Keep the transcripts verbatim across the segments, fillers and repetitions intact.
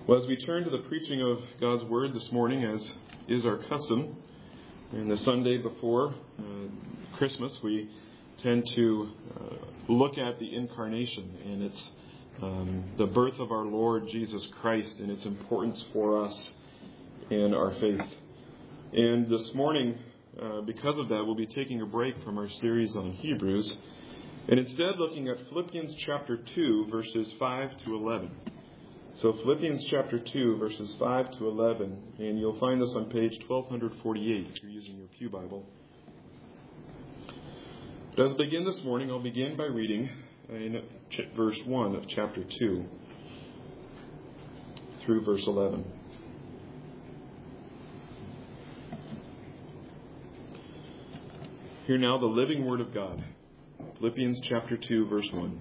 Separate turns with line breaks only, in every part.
Well, as we turn to the preaching of God's Word this morning, as is our custom, and the Sunday before uh, Christmas, we tend to uh, look at the Incarnation and its um, the birth of our Lord Jesus Christ and its importance for us in our faith. And this morning, uh, because of that, we'll be taking a break from our series on Hebrews, and instead looking at Philippians chapter two, verses five to eleven. So Philippians chapter two, verses five to eleven, and you'll find this on page twelve forty-eight if you're using your Pew Bible. But as I begin this morning, I'll begin by reading in verse one of chapter two through verse eleven. Hear now the living Word of God. Philippians chapter two, verse one.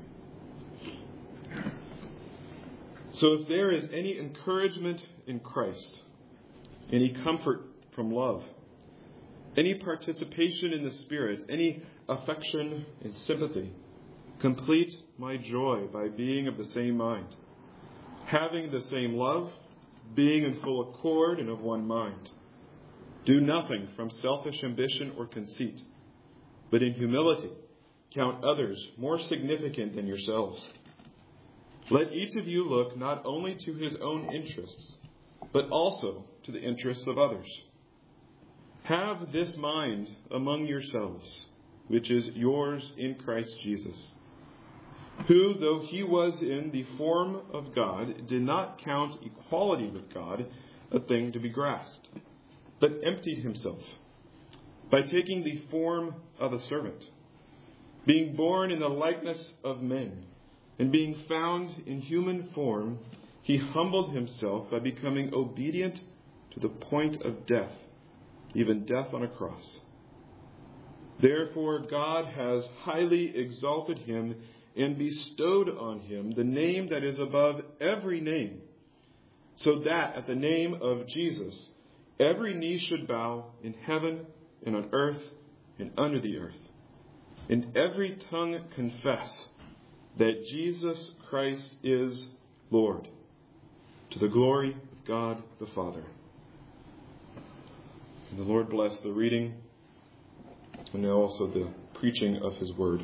So if there is any encouragement in Christ, any comfort from love, any participation in the Spirit, any affection and sympathy, complete my joy by being of the same mind, having the same love, being in full accord and of one mind. Do nothing from selfish ambition or conceit, but in humility count others more significant than yourselves. Let each of you look not only to his own interests, but also to the interests of others. Have this mind among yourselves, which is yours in Christ Jesus, who, though he was in the form of God, did not count equality with God a thing to be grasped, but emptied himself by taking the form of a servant, being born in the likeness of men, and being found in human form, he humbled himself by becoming obedient to the point of death, even death on a cross. Therefore God has highly exalted him and bestowed on him the name that is above every name, so that at the name of Jesus every knee should bow in heaven and on earth and under the earth, and every tongue confess that Jesus Christ is Lord, to the glory of God the Father. And the Lord bless the reading and now also the preaching of his word.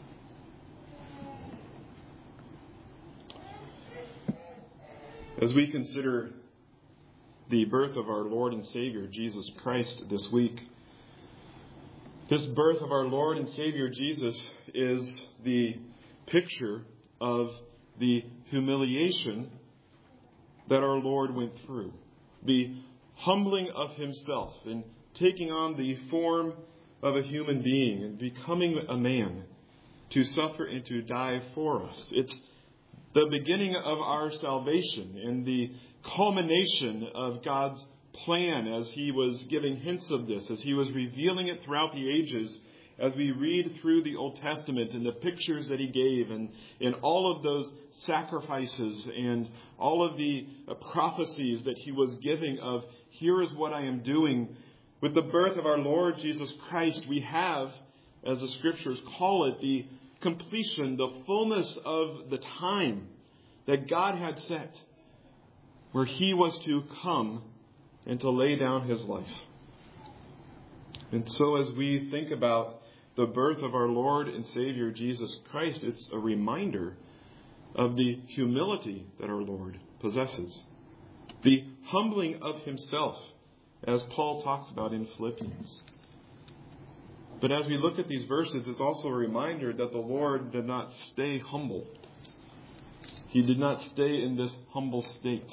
As we consider the birth of our Lord and Savior, Jesus Christ, this week, this birth of our Lord and Savior Jesus is the picture of the humiliation that our Lord went through. The humbling of himself and taking on the form of a human being and becoming a man to suffer and to die for us. It's the beginning of our salvation and the culmination of God's plan as he was giving hints of this, as he was revealing it throughout the ages, as we read through the Old Testament and the pictures that he gave and, and all of those sacrifices and all of the prophecies that he was giving of, here is what I am doing. With the birth of our Lord Jesus Christ, we have, as the scriptures call it, the completion, the fullness of the time that God had set, where he was to come and to lay down his life. And so as we think about the birth of our Lord and Savior Jesus Christ, it's a reminder of the humility that our Lord possesses. The humbling of himself, as Paul talks about in Philippians. But as we look at these verses, it's also a reminder that the Lord did not stay humble. He did not stay in this humble state.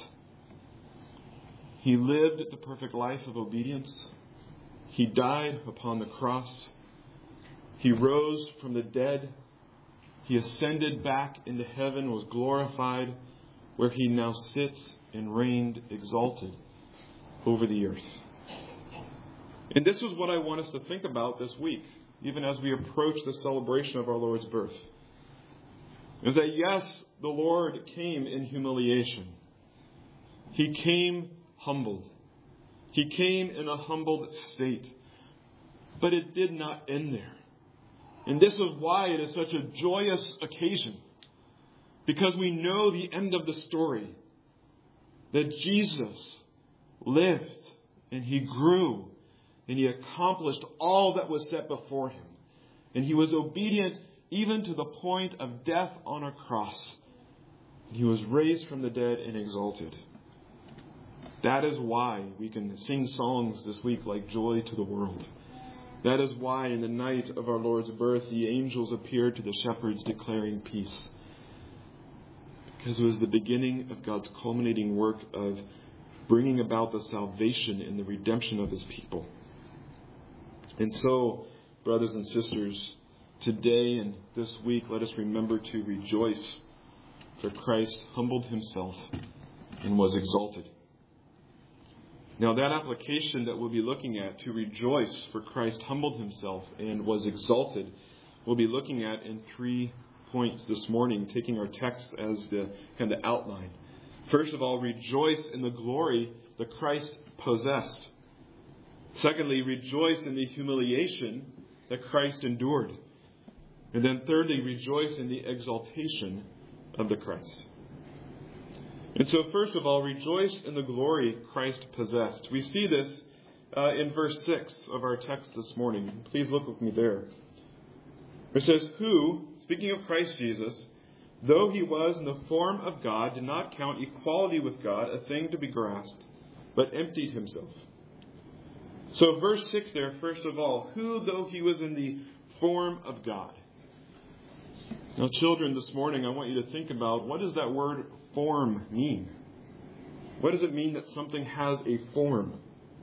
He lived the perfect life of obedience. He died upon the cross. He rose from the dead. He ascended back into heaven, was glorified, where he now sits and reigned exalted over the earth. And this is what I want us to think about this week, even as we approach the celebration of our Lord's birth. Is that yes, the Lord came in humiliation. He came humbled. He came in a humbled state. But it did not end there. And this is why it is such a joyous occasion. Because we know the end of the story. that Jesus lived and he grew and he accomplished all that was set before him. And he was obedient even to the point of death on a cross. He was raised from the dead and exalted. That is why we can sing songs this week like Joy to the World. That is why in the night of our Lord's birth, the angels appeared to the shepherds declaring peace. Because it was the beginning of God's culminating work of bringing about the salvation and the redemption of his people. And so, brothers and sisters, today and this week, let us remember to rejoice, for Christ humbled himself and was exalted. Now, that application that we'll be looking at, to rejoice, for Christ humbled himself and was exalted, we'll be looking at in three points this morning, taking our text as the kind of outline. First of all, rejoice in the glory that Christ possessed. Secondly, rejoice in the humiliation that Christ endured. And then thirdly, rejoice in the exaltation of the Christ. And so first of all, rejoice in the glory Christ possessed. We see this uh, in verse six of our text this morning. Please look with me there. It says, who, speaking of Christ Jesus, though he was in the form of God, did not count equality with God a thing to be grasped, but emptied himself. So verse six there, first of all, who, though he was in the form of God. Now, children, this morning I want you to think about, what does that word form mean? What does it mean that something has a form?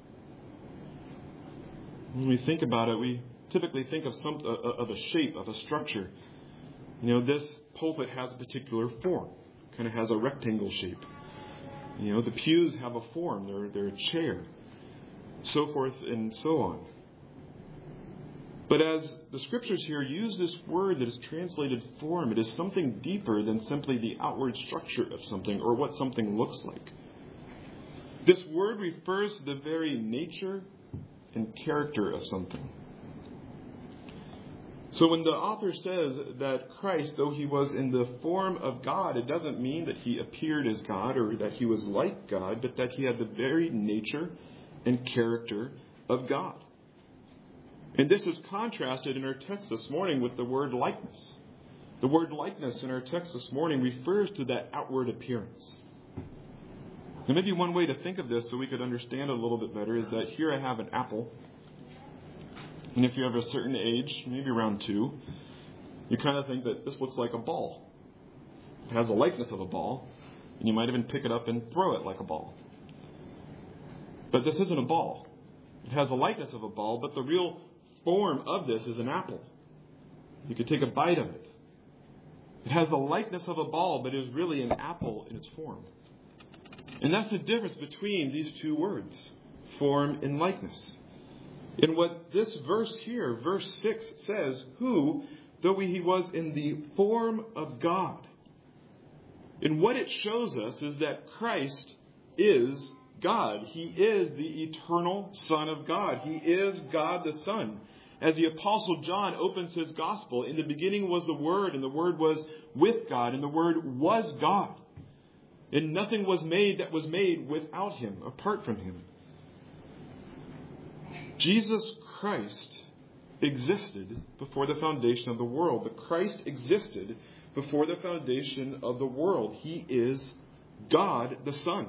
When we think about it, we typically think of some of a shape, of a structure. You know, this pulpit has a particular form. It kind of has a rectangle shape. You know, the pews have a form. They're, they're a chair. So forth and so on. But as the scriptures here use this word that is translated form, it is something deeper than simply the outward structure of something or what something looks like. This word refers to the very nature and character of something. So when the author says that Christ, though he was in the form of God, it doesn't mean that he appeared as God or that he was like God, but that he had the very nature and character of God. And this is contrasted in our text this morning with the word likeness. The word likeness in our text this morning refers to that outward appearance. And maybe one way to think of this so we could understand it a little bit better is that here I have an apple. And if you have a certain age, maybe around two, you kind of think that this looks like a ball. It has the likeness of a ball, and you might even pick it up and throw it like a ball. But this isn't a ball. It has the likeness of a ball, but the real form of this is an apple. You could take a bite of it. It has the likeness of a ball, but it is really an apple in its form. And that's the difference between these two words, form and likeness. And what this verse here, verse six, says, who, though he was in the form of God. And what it shows us is that Christ is God. He is the eternal Son of God. He is God the Son. As the Apostle John opens his gospel, in the beginning was the Word, and the Word was with God, and the Word was God. And nothing was made that was made without him, apart from him. Jesus Christ existed before the foundation of the world. The Christ existed before the foundation of the world. He is God the Son.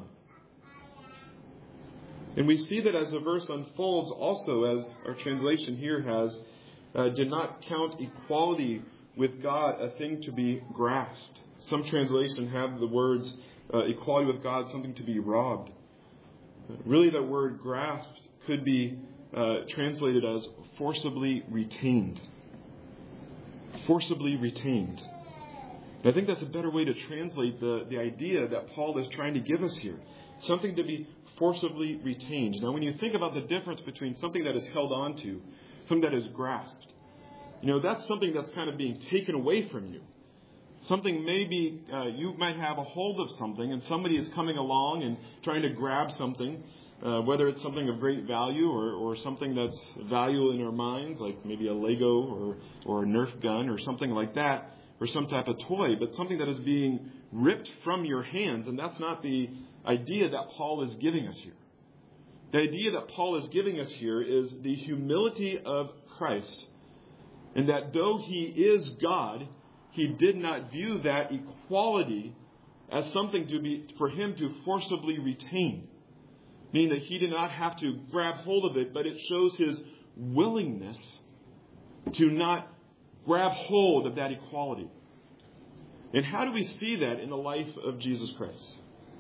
And we see that as the verse unfolds also, as our translation here has, uh, did not count equality with God a thing to be grasped. Some translations have the words uh, equality with God, something to be robbed. Really, that word grasped could be uh, translated as forcibly retained. Forcibly retained. And I think that's a better way to translate the, the idea that Paul is trying to give us here. Something to be forcibly retained. Now, when you think about the difference between something that is held on to, something that is grasped, you know, that's something that's kind of being taken away from you. Something maybe uh, you might have a hold of something and somebody is coming along and trying to grab something, uh, whether it's something of great value or, or something that's valuable in our minds, like maybe a Lego or, or a Nerf gun or something like that, or some type of toy, but something that is being ripped from your hands. And that's not the idea that Paul is giving us here. The idea that Paul is giving us here is the humility of Christ. And that though he is God, he did not view that equality as something to be for him to forcibly retain. Meaning that he did not have to grab hold of it, but it shows his willingness to not grab hold of that equality. And how do we see that in the life of Jesus Christ?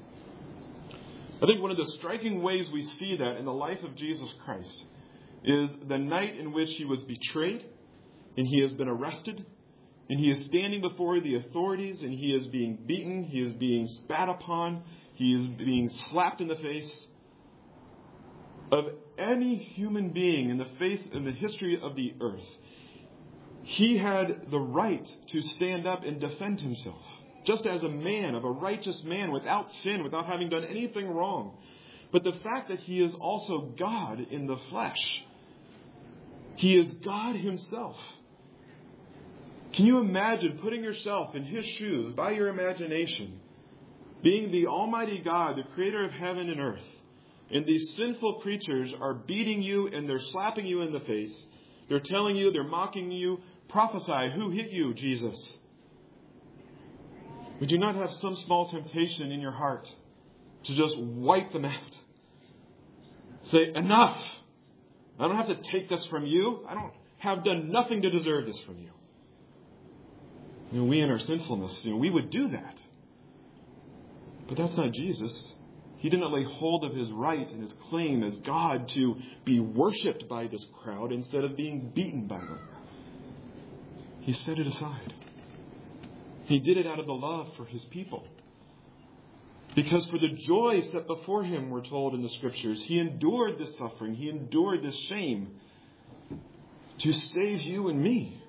I think one of the striking ways we see that in the life of Jesus Christ is the night in which he was betrayed and he has been arrested and he is standing before the authorities and he is being beaten, he is being spat upon, he is being slapped in the face. Of any human being in the face in the history of the earth, he had the right to stand up and defend himself. Just as a man, of a righteous man, without sin, without having done anything wrong. But the fact that he is also God in the flesh. He is God himself. Can you imagine putting yourself in his shoes by your imagination, being the Almighty God, the creator of heaven and earth, and these sinful creatures are beating you and they're slapping you in the face. They're telling you, they're mocking you. Prophesy, who hit you, Jesus? Would you not have some small temptation in your heart to just wipe them out? Say, enough. I don't have to take this from you. I don't have done nothing to deserve this from you. You know, we in our sinfulness, you know, we would do that. But that's not Jesus. He did not lay hold of his right and his claim as God to be worshipped by this crowd instead of being beaten by them. He set it aside. He did it out of the love for his people. Because for the joy set before him, we're told in the Scriptures, he endured this suffering, he endured this shame to save you and me.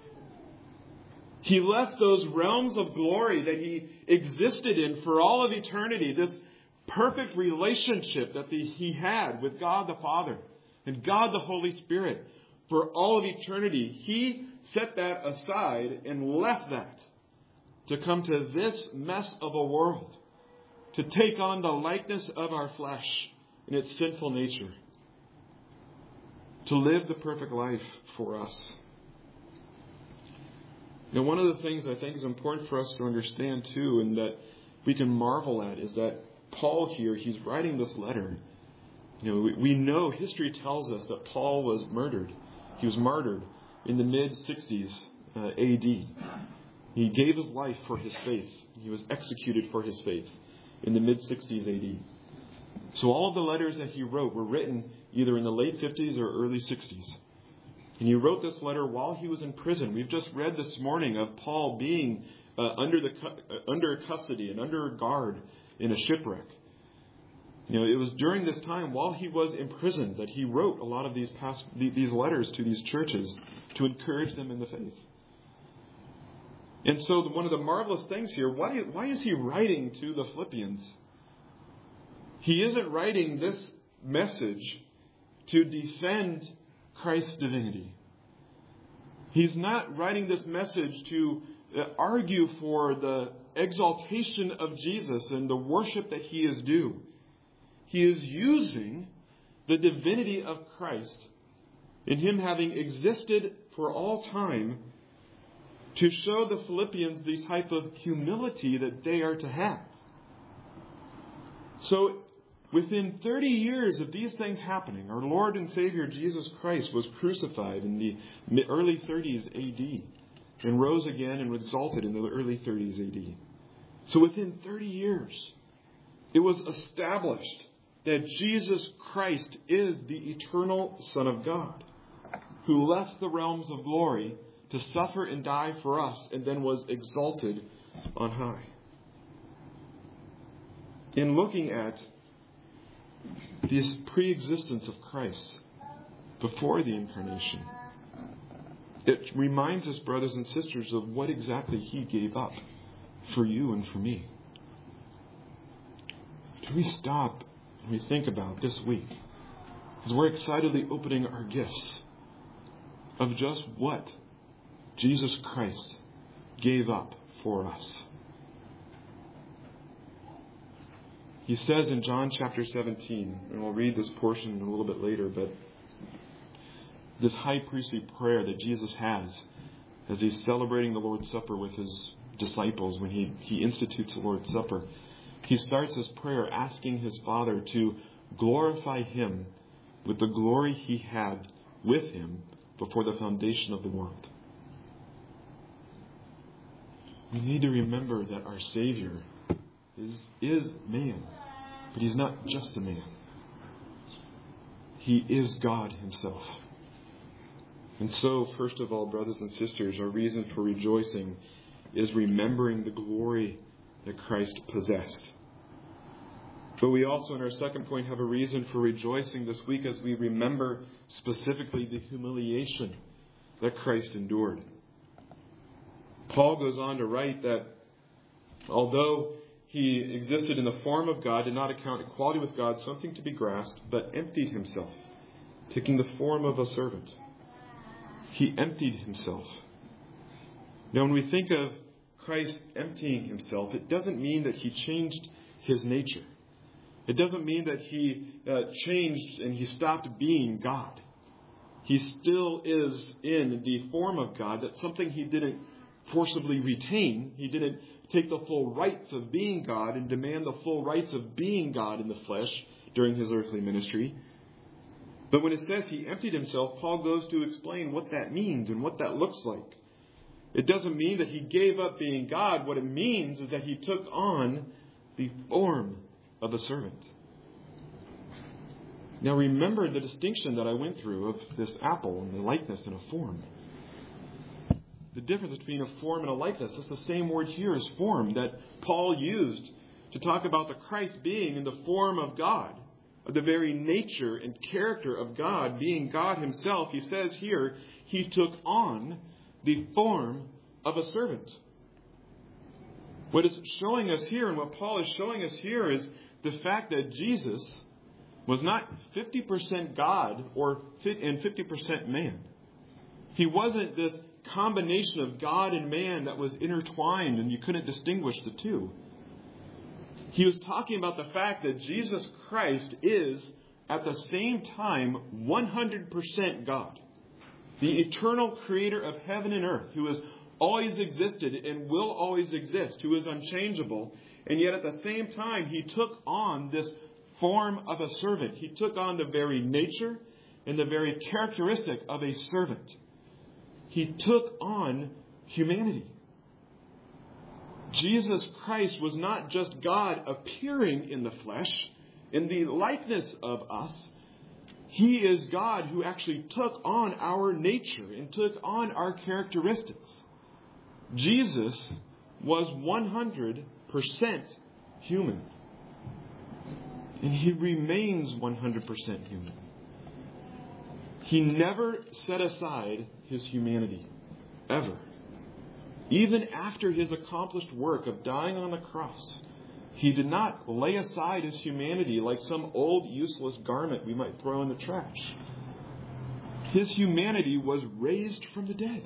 He left those realms of glory that he existed in for all of eternity, this perfect relationship that the, he had with God the Father and God the Holy Spirit for all of eternity. He set that aside and left that to come to this mess of a world, to take on the likeness of our flesh in its sinful nature, to live the perfect life for us. Now, one of the things I think is important for us to understand too, and that we can marvel at, is that Paul here, he's writing this letter. You know, we, we know, history tells us that Paul was murdered. He was martyred in the mid-sixties uh, A D. He gave his life for his faith. He was executed for his faith in the mid-sixties A D. So all of the letters that he wrote were written either in the late fifties or early sixties. And he wrote this letter while he was in prison. We've just read this morning of Paul being uh, under the cu- uh, under custody and under guard in a shipwreck. You know, it was during this time, while he was in prison, that he wrote a lot of these past these letters to these churches to encourage them in the faith. And so, one of the marvelous things here, why why is he writing to the Philippians? He isn't writing this message to defend Christ's divinity. He's not writing this message to argue for the exaltation of Jesus and the worship that he is due. He is using the divinity of Christ in him having existed for all time to show the Philippians the type of humility that they are to have. So, within thirty years of these things happening, our Lord and Savior Jesus Christ was crucified in the early thirties A D and rose again and was exalted in the early thirties A D. So within thirty years, it was established that Jesus Christ is the eternal Son of God, who left the realms of glory to suffer and die for us and then was exalted on high. In looking at this pre-existence of Christ before the incarnation, it reminds us, brothers and sisters, of what exactly he gave up for you and for me. Do we stop and we think about this week, as we're excitedly opening our gifts, of just what Jesus Christ gave up for us? He says in John chapter seventeen, and we'll read this portion a little bit later, but this high priestly prayer that Jesus has as he's celebrating the Lord's Supper with his disciples, when he, he institutes the Lord's Supper, he starts his prayer asking his Father to glorify him with the glory he had with him before the foundation of the world. We need to remember that our Savior is, is man, but he's not just a man. He is God himself. And so, first of all, brothers and sisters, our reason for rejoicing is remembering the glory that Christ possessed. But we also, in our second point, have a reason for rejoicing this week as we remember specifically the humiliation that Christ endured. Paul goes on to write that although he existed in the form of God, did not account equality with God something to be grasped, but emptied himself, taking the form of a servant. He emptied himself. Now, when we think of Christ emptying himself, it doesn't mean that he changed his nature. It doesn't mean that he uh, changed and he stopped being God. He still is in the form of God. That's something he didn't forcibly retain. He didn't take the full rights of being God and demand the full rights of being God in the flesh during his earthly ministry. But when it says he emptied himself, Paul goes to explain what that means and what that looks like. It doesn't mean that he gave up being God. What it means is that he took on the form of a servant. Now remember the distinction that I went through of this apple and the likeness and a form. The difference between a form and a likeness. It's the same word here as form that Paul used to talk about the Christ being in the form of God, of the very nature and character of God, being God himself. He says here, he took on the form of a servant. What it's showing us here, and what Paul is showing us here, is the fact that Jesus was not fifty percent God or and fifty percent man. He wasn't this combination of God and man that was intertwined and you couldn't distinguish the two. He was talking about the fact that Jesus Christ is at the same time one hundred percent God. The eternal creator of heaven and earth, who has always existed and will always exist, who is unchangeable. And yet at the same time, he took on this form of a servant. He took on the very nature and the very characteristic of a servant. He took on humanity. Jesus Christ was not just God appearing in the flesh, in the likeness of us. He is God who actually took on our nature and took on our characteristics. Jesus was one hundred percent human. And he remains one hundred percent human. He never set aside his humanity, ever. Even after his accomplished work of dying on the cross, he did not lay aside his humanity like some old useless garment we might throw in the trash. His humanity was raised from the dead,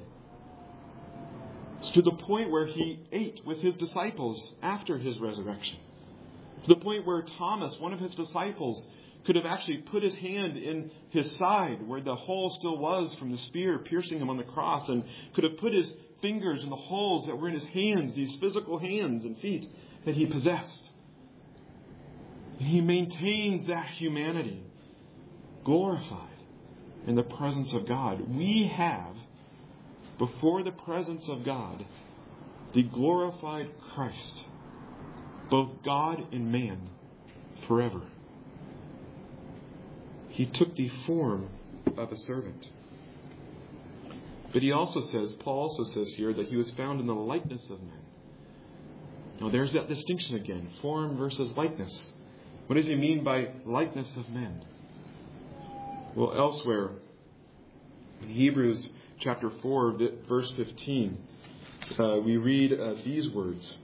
to the point where he ate with his disciples after his resurrection. To the point where Thomas, one of his disciples, could have actually put his hand in his side where the hole still was from the spear piercing him on the cross, and could have put his fingers in the holes that were in his hands, these physical hands and feet that he possessed. And he maintains that humanity, glorified in the presence of God. We have, before the presence of God, the glorified Christ, both God and man, forever. He took the form of a servant. But he also says, Paul also says here, that he was found in the likeness of men. Now there's that distinction again, form versus likeness. What does he mean by likeness of men? Well, elsewhere, in Hebrews chapter four, verse fifteen, uh, we read uh, these words.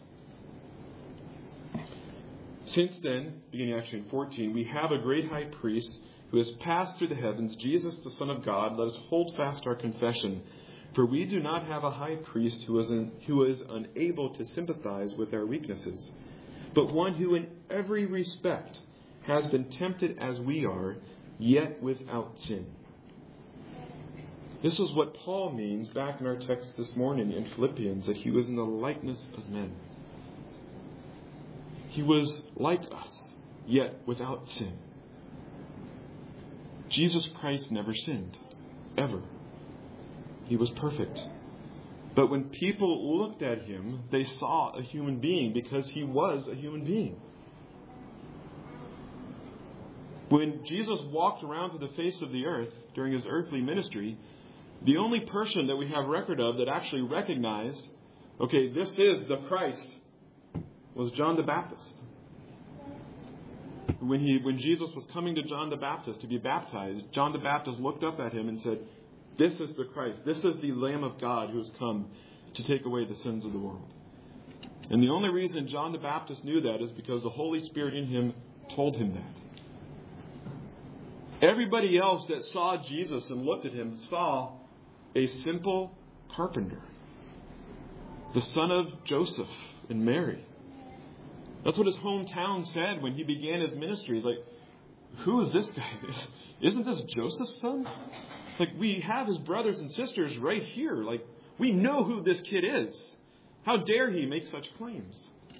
Since then, beginning actually in fourteen, we have a great high priest who has passed through the heavens, Jesus the Son of God. Let us hold fast our confession. For we do not have a high priest who is, in, who is unable to sympathize with our weaknesses, but one who in every respect has been tempted as we are, yet without sin. This is what Paul means back in our text this morning in Philippians, that he was in the likeness of men. He was like us, yet without sin. Jesus Christ never sinned, ever. He was perfect. But when people looked at him, they saw a human being because he was a human being. When Jesus walked around to the face of the earth during his earthly ministry, the only person that we have record of that actually recognized, okay, this is the Christ, was John the Baptist. When he, when Jesus was coming to John the Baptist to be baptized, John the Baptist looked up at him and said, "This is the Christ. This is the Lamb of God who has come to take away the sins of the world." And the only reason John the Baptist knew that is because the Holy Spirit in him told him that. Everybody else that saw Jesus and looked at him saw a simple carpenter, the son of Joseph and Mary. That's what his hometown said when he began his ministry. He's like, who is this guy? Isn't this Joseph's son? Like, we have his brothers and sisters right here. Like, we know who this kid is. How dare he make such claims?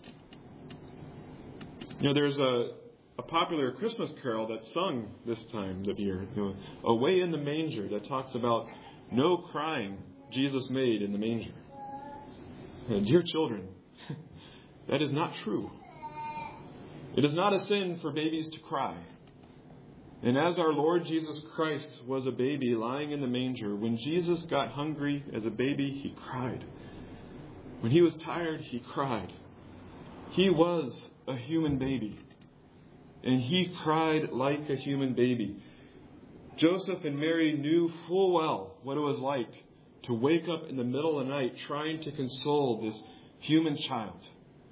You know, there's a, a popular Christmas carol that's sung this time of year, you know, Away in the Manger, that talks about no crying Jesus made in the manger. And dear children, that is not true. It is not a sin for babies to cry. And as our Lord Jesus Christ was a baby lying in the manger, when Jesus got hungry as a baby, he cried. When he was tired, he cried. He was a human baby. And he cried like a human baby. Joseph and Mary knew full well what it was like to wake up in the middle of the night trying to console this human child.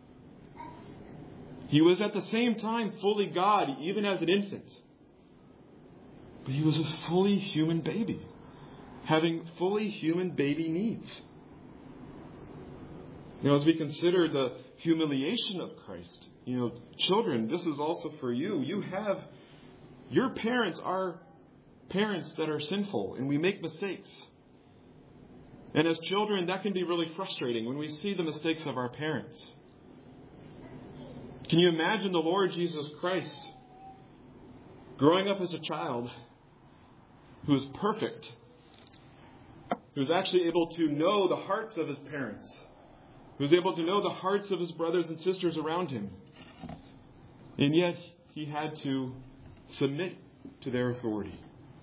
He was at the same time fully God, even as an infant. But he was a fully human baby, having fully human baby needs. Now, as we consider the humiliation of Christ, you know, children, this is also for you. You have, your parents are parents that are sinful, and we make mistakes. And as children, that can be really frustrating when we see the mistakes of our parents. Can you imagine the Lord Jesus Christ growing up as a child who is perfect, who is actually able to know the hearts of his parents, who is able to know the hearts of his brothers and sisters around him, and yet he had to submit to their authority?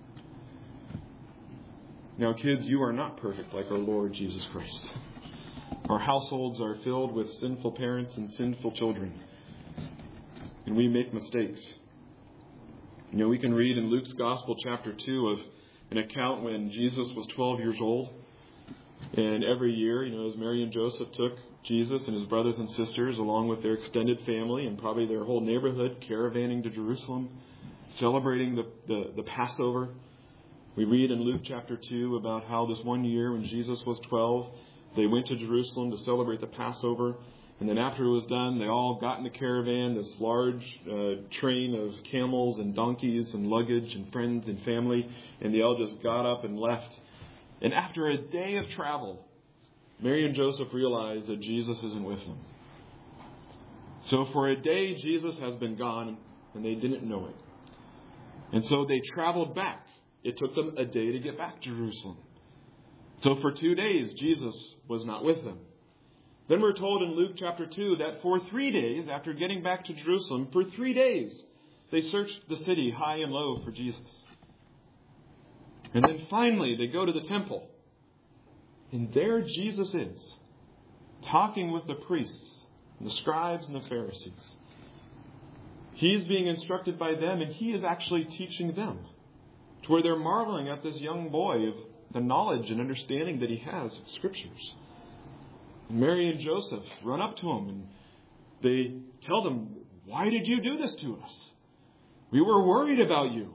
Now, kids, you are not perfect like our Lord Jesus Christ. Our households are filled with sinful parents and sinful children. And we make mistakes. You know, we can read in Luke's Gospel, chapter two, of an account when Jesus was twelve years old. And every year, you know, as Mary and Joseph took Jesus and his brothers and sisters, along with their extended family and probably their whole neighborhood, caravanning to Jerusalem, celebrating the, the, the Passover. We read in Luke chapter two about how this one year when Jesus was twelve, they went to Jerusalem to celebrate the Passover. And then after it was done, they all got in the caravan, this large uh, train of camels and donkeys and luggage and friends and family. And they all just got up and left. And after a day of travel, Mary and Joseph realized that Jesus isn't with them. So for a day, Jesus has been gone, and they didn't know it. And so they traveled back. It took them a day to get back to Jerusalem. So for two days, Jesus was not with them. Then we're told in Luke chapter two that for three days, after getting back to Jerusalem, for three days, they searched the city high and low for Jesus. And then finally, they go to the temple. And there Jesus is, talking with the priests, and the scribes and the Pharisees. He's being instructed by them, and he is actually teaching them, to where they're marveling at this young boy of the knowledge and understanding that he has of Scriptures. And Mary and Joseph run up to him and they tell them, "Why did you do this to us? We were worried about you."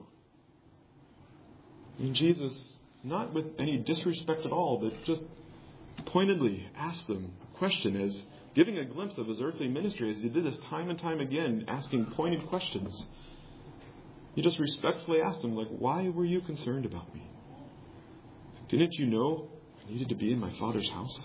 And Jesus, not with any disrespect at all, but just pointedly asks them a question as giving a glimpse of his earthly ministry as he did this time and time again, asking pointed questions. He just respectfully asked them, like, why were you concerned about me? Didn't you know I needed to be in my Father's house?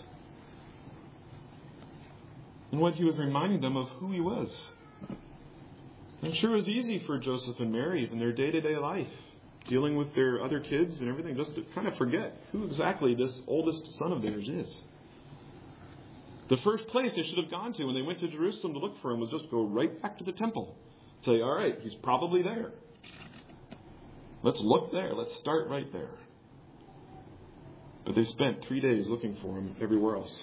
And what he was reminding them of who he was. I'm sure it was easy for Joseph and Mary in their day-to-day life, dealing with their other kids and everything, just to kind of forget who exactly this oldest son of theirs is. The first place they should have gone to when they went to Jerusalem to look for him was just go right back to the temple. Say, all right, he's probably there. Let's look there. Let's start right there. But they spent three days looking for him everywhere else.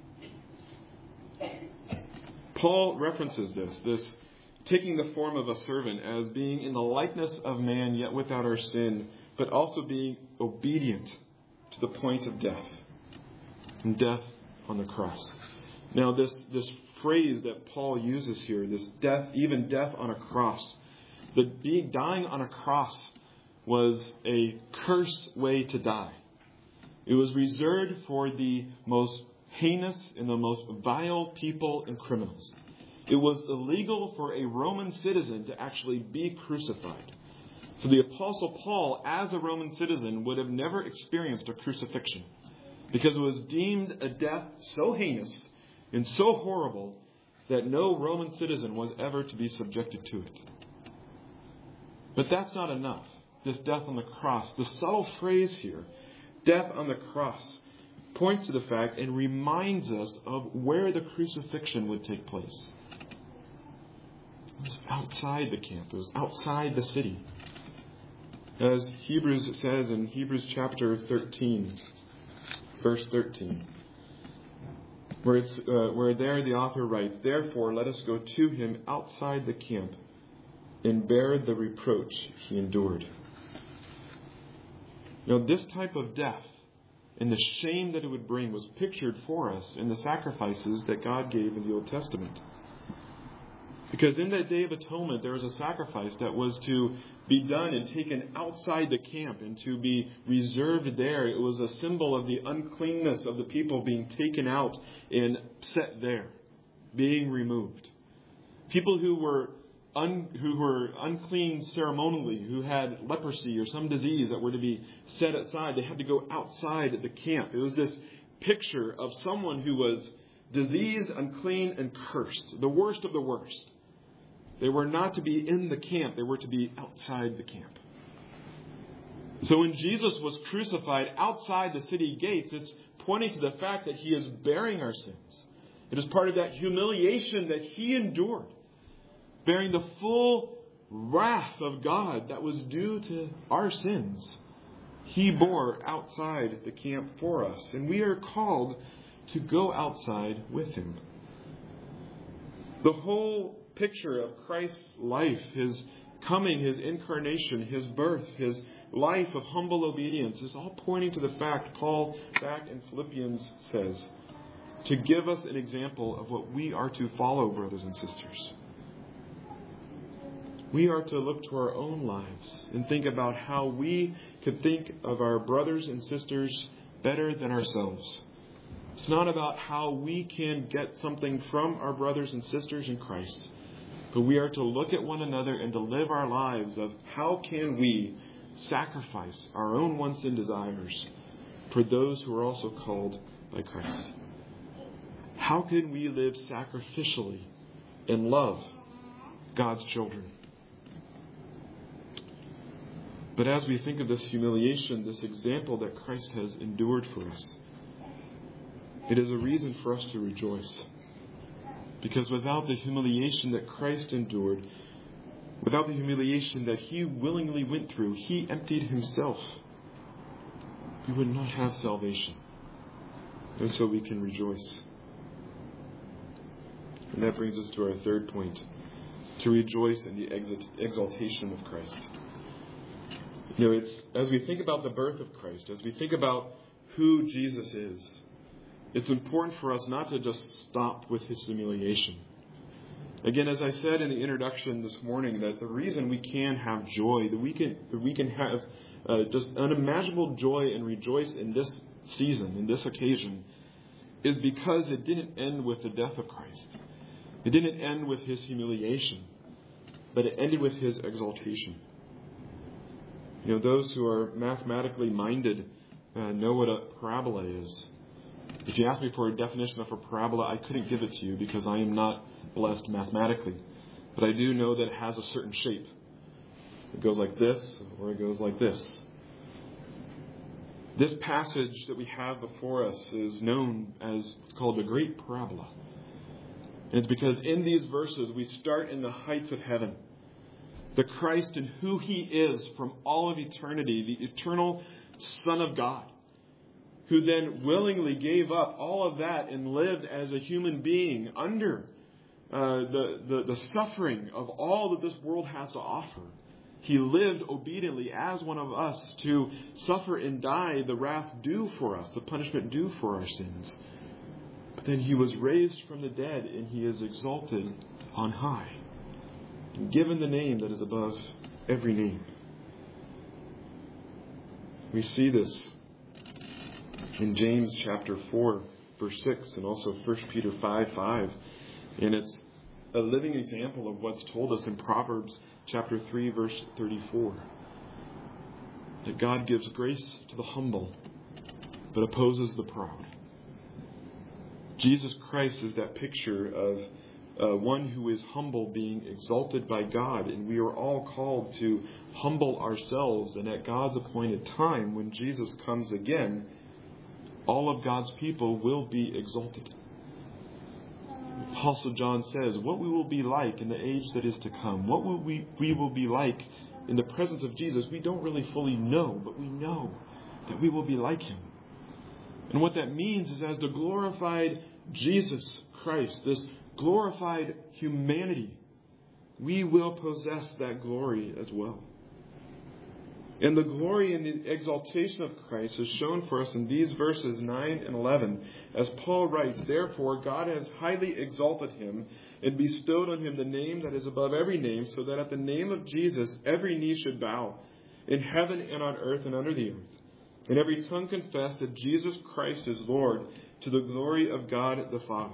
Paul references this, this taking the form of a servant as being in the likeness of man, yet without our sin, but also being obedient to the point of death, and death on the cross. Now, this, this phrase that Paul uses here, this death, even death on a cross, the being dying on a cross was a cursed way to die. It was reserved for the most heinous and the most vile people and criminals. It was illegal for a Roman citizen to actually be crucified. So the Apostle Paul, as a Roman citizen, would have never experienced a crucifixion because it was deemed a death so heinous and so horrible that no Roman citizen was ever to be subjected to it. But that's not enough. This death on the cross, the subtle phrase here, death on the cross, points to the fact and reminds us of where the crucifixion would take place. It was outside the camp. It was outside the city. As Hebrews says in Hebrews chapter thirteen, verse thirteen, where, it's, uh, where there the author writes, "Therefore let us go to him outside the camp and bear the reproach he endured." Now, this type of death and the shame that it would bring was pictured for us in the sacrifices that God gave in the Old Testament. Because in that Day of Atonement, there was a sacrifice that was to be done and taken outside the camp and to be reserved there. It was a symbol of the uncleanness of the people being taken out and set there, being removed. People who were Un, who were unclean ceremonially, who had leprosy or some disease that were to be set aside, they had to go outside the camp. It was this picture of someone who was diseased, unclean, and cursed, the worst of the worst. They were not to be in the camp, they were to be outside the camp. So when Jesus was crucified outside the city gates, it's pointing to the fact that he is bearing our sins. It is part of that humiliation that he endured, bearing the full wrath of God that was due to our sins. He bore outside the camp for us. And we are called to go outside with him. The whole picture of Christ's life, his coming, his incarnation, his birth, his life of humble obedience is all pointing to the fact, Paul back in Philippians says, to give us an example of what we are to follow, brothers and sisters. We are to look to our own lives and think about how we could think of our brothers and sisters better than ourselves. It's not about how we can get something from our brothers and sisters in Christ, but we are to look at one another and to live our lives of how can we sacrifice our own wants and desires for those who are also called by Christ. How can we live sacrificially and love God's children? But as we think of this humiliation, this example that Christ has endured for us, it is a reason for us to rejoice. Because without the humiliation that Christ endured, without the humiliation that he willingly went through, he emptied himself, we would not have salvation. And so we can rejoice. And that brings us to our third point, to rejoice in the exaltation of Christ. You know, it's as we think about the birth of Christ, as we think about who Jesus is, it's important for us not to just stop with his humiliation. Again, as I said in the introduction this morning, that the reason we can have joy, that we can that we can have uh, just unimaginable joy and rejoice in this season, in this occasion, is because it didn't end with the death of Christ. It didn't end with his humiliation, but it ended with his exaltation. You know, those who are mathematically minded uh, know what a parabola is. If you ask me for a definition of a parabola, I couldn't give it to you because I am not blessed mathematically. But I do know that it has a certain shape. It goes like this, or it goes like this. This passage that we have before us is known as, it's called the Great Parabola. And it's because in these verses we start in the heights of heaven. The Christ and who he is from all of eternity, the eternal Son of God, who then willingly gave up all of that and lived as a human being under uh, the, the, the suffering of all that this world has to offer. He lived obediently as one of us to suffer and die the wrath due for us, the punishment due for our sins. But then he was raised from the dead and he is exalted on high, given the name that is above every name. We see this in James chapter four, verse six, and also First Peter five, five. And it's a living example of what's told us in Proverbs chapter three, verse thirty-four. That God gives grace to the humble, but opposes the proud. Jesus Christ is that picture of uh, one who is humble being exalted by God. And we are all called to humble ourselves. And at God's appointed time, when Jesus comes again, all of God's people will be exalted. Apostle John says, what we will be like in the age that is to come, what will we, we will be like in the presence of Jesus, we don't really fully know, but we know that we will be like him. And what that means is as the glorified Jesus Christ, this glorified humanity, we will possess that glory as well. And the glory and the exaltation of Christ is shown for us in these verses nine and eleven. As Paul writes, therefore God has highly exalted him and bestowed on him the name that is above every name, so that at the name of Jesus every knee should bow, in heaven and on earth and under the earth, and every tongue confess that Jesus Christ is Lord, to the glory of God the Father.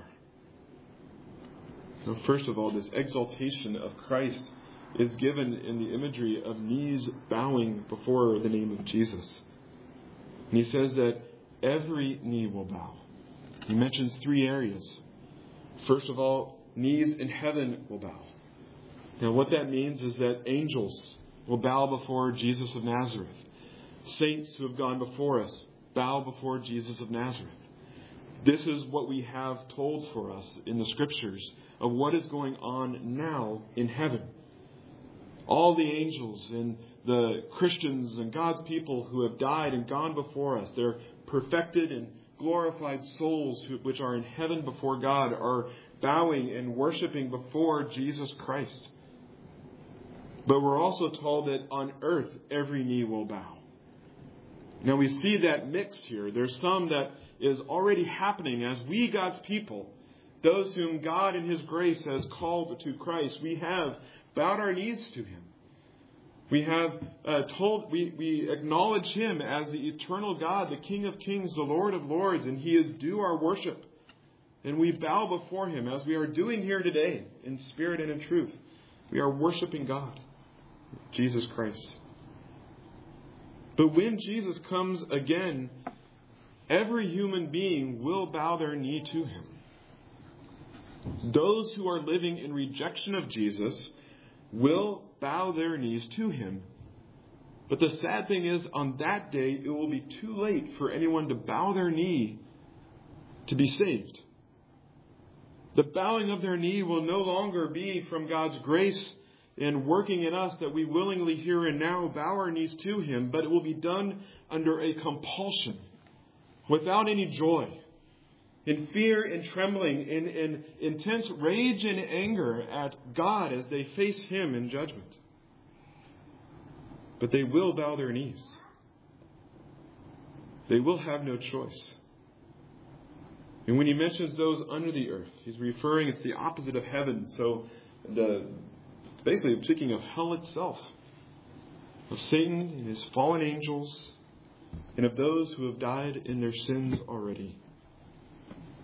Now, first of all, this exaltation of Christ is given in the imagery of knees bowing before the name of Jesus. And he says that every knee will bow. He mentions three areas. First of all, knees in heaven will bow. Now what that means is that angels will bow before Jesus of Nazareth. Saints who have gone before us bow before Jesus of Nazareth. This is what we have told for us in the Scriptures of what is going on now in heaven. All the angels and the Christians and God's people who have died and gone before us, their perfected and glorified souls who, which are in heaven before God, are bowing and worshiping before Jesus Christ. But we're also told that on earth every knee will bow. Now we see that mixed here. There's some that is already happening as we, God's people, those whom God in His grace has called to Christ, we have bowed our knees to Him. We have uh, told, we, we acknowledge Him as the eternal God, the King of kings, the Lord of lords, and He is due our worship. And we bow before Him as we are doing here today, in spirit and in truth. We are worshiping God, Jesus Christ. But when Jesus comes again, every human being will bow their knee to Him. Those who are living in rejection of Jesus will bow their knees to Him. But the sad thing is, on that day, it will be too late for anyone to bow their knee to be saved. The bowing of their knee will no longer be from God's grace and working in us that we willingly here and now bow our knees to Him, but it will be done under a compulsion, without any joy, in fear and trembling, in, in intense rage and anger at God as they face Him in judgment. But they will bow their knees. They will have no choice. And when He mentions those under the earth, He's referring, it's the opposite of heaven. So the, basically speaking of hell itself, of Satan and his fallen angels, and of those who have died in their sins already.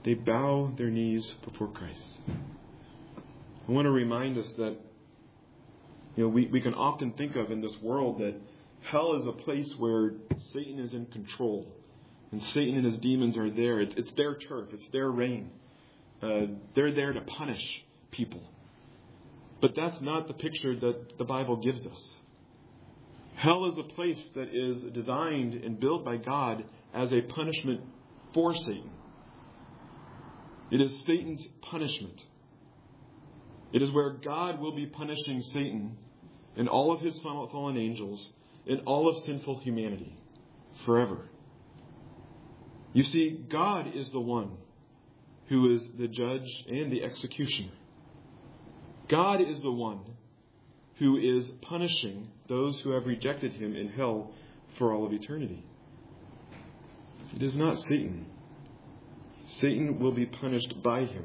They bow their knees before Christ. I want to remind us that you know we, we can often think of in this world that hell is a place where Satan is in control. And Satan and his demons are there. It's, it's their turf. It's their reign. Uh, they're there to punish people. But that's not the picture that the Bible gives us. Hell is a place that is designed and built by God as a punishment for Satan. It is Satan's punishment. It is where God will be punishing Satan and all of his fallen angels and all of sinful humanity forever. You see, God is the one who is the judge and the executioner. God is the one who is punishing those who have rejected him in hell for all of eternity. It is not Satan. Satan will be punished by him.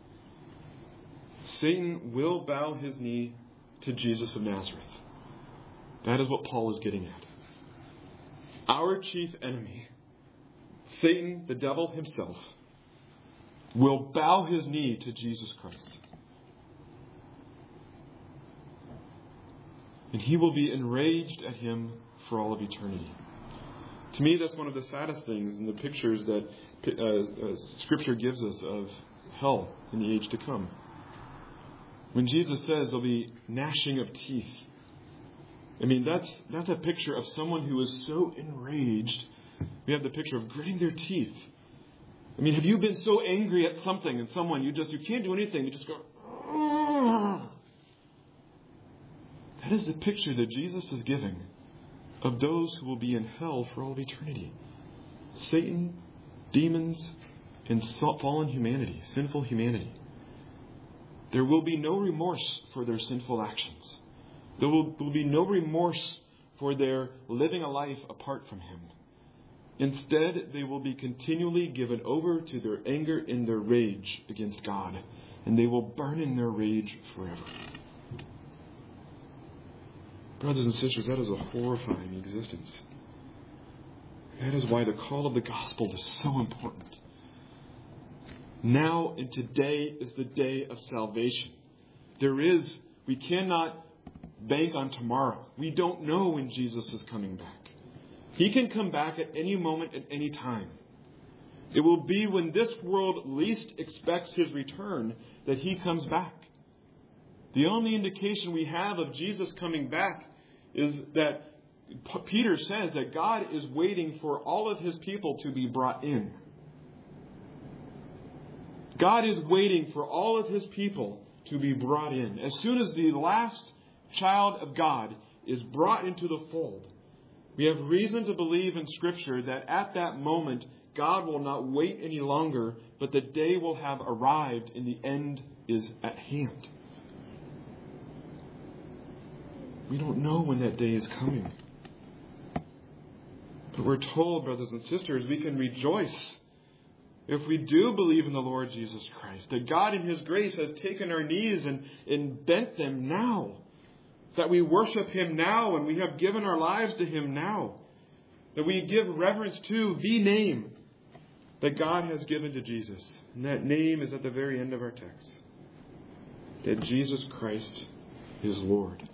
Satan will bow his knee to Jesus of Nazareth. That is what Paul is getting at. Our chief enemy, Satan, the devil himself, will bow his knee to Jesus Christ. And he will be enraged at him for all of eternity. To me, that's one of the saddest things in the pictures that uh, uh, Scripture gives us of hell in the age to come. When Jesus says there'll be gnashing of teeth, I mean, that's that's a picture of someone who is so enraged. We have the picture of gritting their teeth. I mean, have you been so angry at something and someone, you just, you can't do anything, you just go, Argh! That is the picture that Jesus is giving of those who will be in hell for all of eternity. Satan, demons, and fallen humanity, sinful humanity. There will be no remorse for their sinful actions. There will, there will be no remorse for their living a life apart from him. Instead, they will be continually given over to their anger and their rage against God, and they will burn in their rage forever. Brothers and sisters, that is a horrifying existence. That is why the call of the gospel is so important. Now and today is the day of salvation. There is, we cannot bank on tomorrow. We don't know when Jesus is coming back. He can come back at any moment, at any time. It will be when this world least expects his return that he comes back. The only indication we have of Jesus coming back is that Peter says that God is waiting for all of his people to be brought in. God is waiting for all of his people to be brought in. As soon as the last child of God is brought into the fold, we have reason to believe in Scripture that at that moment, God will not wait any longer, but the day will have arrived and the end is at hand. We don't know when that day is coming. But we're told, brothers and sisters, we can rejoice if we do believe in the Lord Jesus Christ, that God in his grace has taken our knees and, and bent them now. That we worship him now and we have given our lives to him now. That we give reverence to the name that God has given to Jesus. And that name is at the very end of our text. That Jesus Christ is Lord.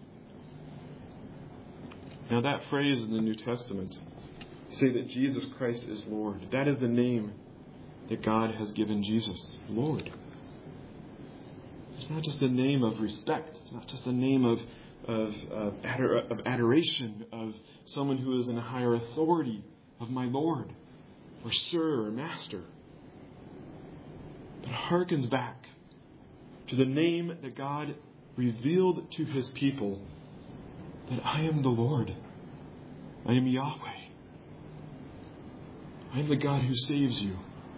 Now that phrase in the New Testament, say that Jesus Christ is Lord. That is the name that God has given Jesus, Lord. It's not just a name of respect. It's not just a name of Of, of, ador- of adoration, of someone who is in a higher authority, of my Lord, or Sir, or Master. But it harkens back to the name that God revealed to his people, that I am the Lord. I am Yahweh. I am the God who saves you.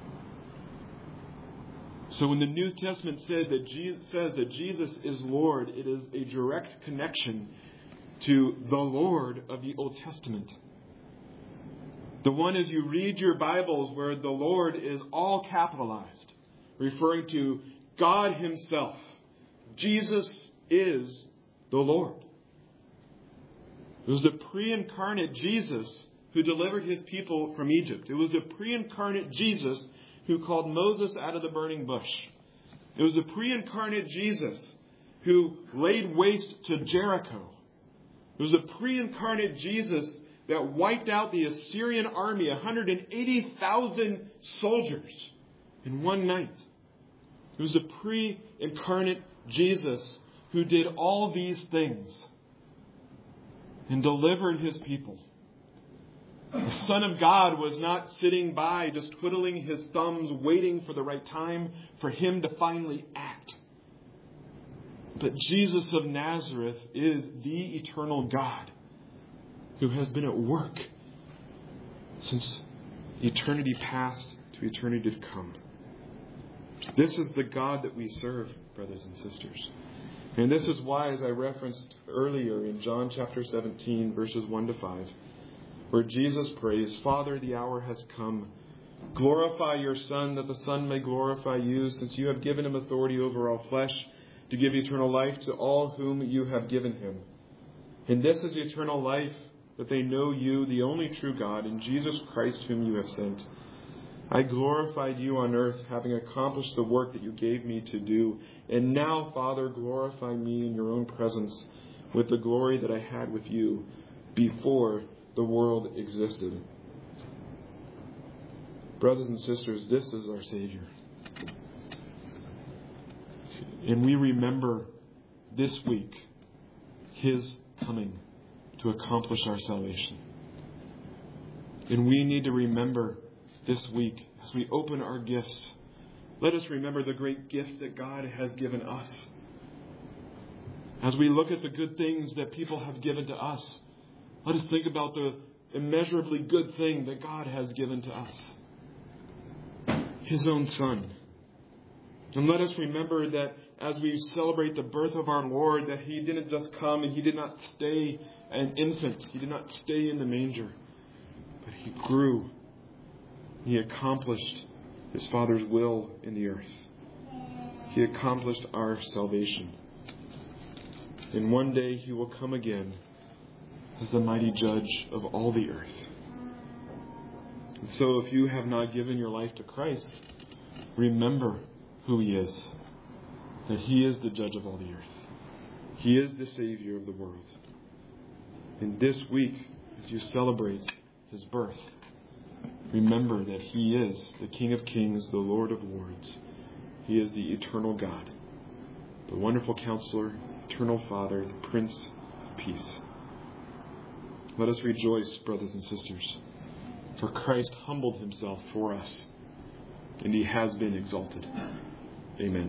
So when the New Testament said that Jesus, says that Jesus is Lord, it is a direct connection to the Lord of the Old Testament. The one, as you read your Bibles, where the Lord is all capitalized, referring to God himself. Jesus is the Lord. It was the pre-incarnate Jesus who delivered his people from Egypt. It was the pre-incarnate Jesus who called Moses out of the burning bush. It was the pre-incarnate Jesus who laid waste to Jericho. It was the pre-incarnate Jesus that wiped out the Assyrian army, one hundred eighty thousand soldiers, in one night. It was the pre-incarnate Jesus who did all these things and delivered his people. The Son of God was not sitting by just twiddling his thumbs, waiting for the right time for him to finally act. But Jesus of Nazareth is the eternal God who has been at work since eternity past to eternity to come. This is the God that we serve, brothers and sisters. And this is why, as I referenced earlier in John chapter seventeen, verses one to five, where Jesus prays, Father, the hour has come. Glorify your Son, that the Son may glorify you, since you have given him authority over all flesh, to give eternal life to all whom you have given him. And this is eternal life, that they know you, the only true God, and Jesus Christ whom you have sent. I glorified you on earth, having accomplished the work that you gave me to do. And now, Father, glorify me in your own presence with the glory that I had with you before the world existed. Brothers and sisters, this is our Savior. And we remember this week his coming to accomplish our salvation. And we need to remember this week, as we open our gifts, let us remember the great gift that God has given us. As we look at the good things that people have given to us, let us think about the immeasurably good thing that God has given to us. His own Son. And let us remember that as we celebrate the birth of our Lord, that He didn't just come and He did not stay an infant. He did not stay in the manger. But He grew. He accomplished His Father's will in the earth. He accomplished our salvation. And one day He will come again as the mighty judge of all the earth. And so if you have not given your life to Christ, remember who He is. That He is the judge of all the earth. He is the Savior of the world. And this week, as you celebrate His birth, remember that He is the King of Kings, the Lord of Lords. He is the eternal God, the wonderful Counselor, eternal Father, the Prince of Peace. Let us rejoice, brothers and sisters, for Christ humbled Himself for us, and He has been exalted. Amen.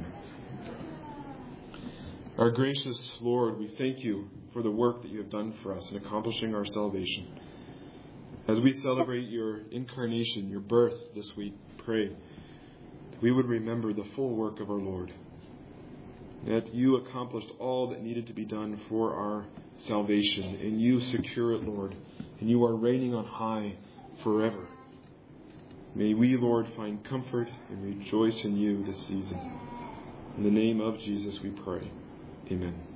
Our gracious Lord, we thank You for the work that You have done for us in accomplishing our salvation. As we celebrate Your incarnation, Your birth this week, pray that we would remember the full work of our Lord. That You accomplished all that needed to be done for our salvation, and You secure it, Lord, and You are reigning on high forever. May we, Lord, find comfort and rejoice in You this season. In the name of Jesus we pray. Amen.